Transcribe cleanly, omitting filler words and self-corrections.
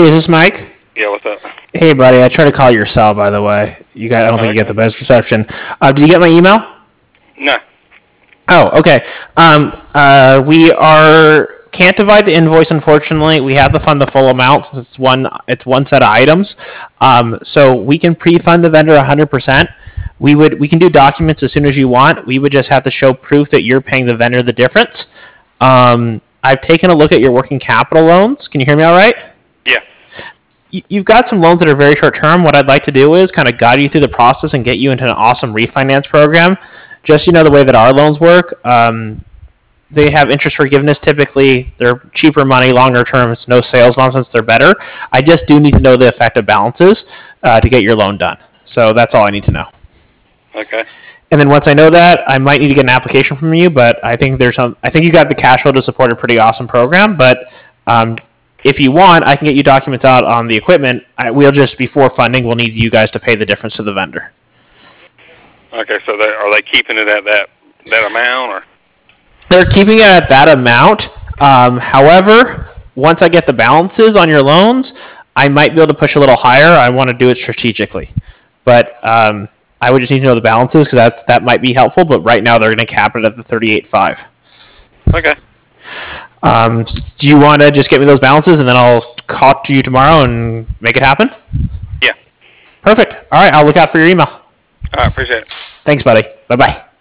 Hey, is this Mike? Yeah, what's up? Hey, buddy. I tried to call your cell, by the way. I don't think you get the best reception. Did you get my email? No. Oh, okay. We can't divide the invoice, unfortunately. We have to fund the full amount since it's one set of items. So we can pre-fund the vendor 100%. We can do documents as soon as you want. We would just have to show proof that you're paying the vendor the difference. I've taken a look at your working capital loans. Can you hear me all right? Yeah. You've got some loans that are very short term. What I'd like to do is kind of guide you through the process and get you into an awesome refinance program. Just the way that our loans work, they have interest forgiveness typically. They're cheaper money, longer terms, no sales nonsense. They're better. I just do need to know the effective balances to get your loan done. So that's all I need to know. Okay. And then once I know that, I might need to get an application from you. But I think you got the cash flow to support a pretty awesome program. But if you want, I can get you documents out on the equipment. We'll just, before funding, we'll need you guys to pay the difference to the vendor. Okay, so are they keeping it at that amount, or? They're keeping it at that amount. However, once I get the balances on your loans, I might be able to push a little higher. I want to do it strategically. But I would just need to know the balances because that might be helpful. But right now, they're going to cap it at the 38.5. Okay. Do you want to just get me those balances and then I'll call to you tomorrow and make it happen? Yeah. Perfect. All right, I'll look out for your email. All right, appreciate it. Thanks, buddy. Bye-bye.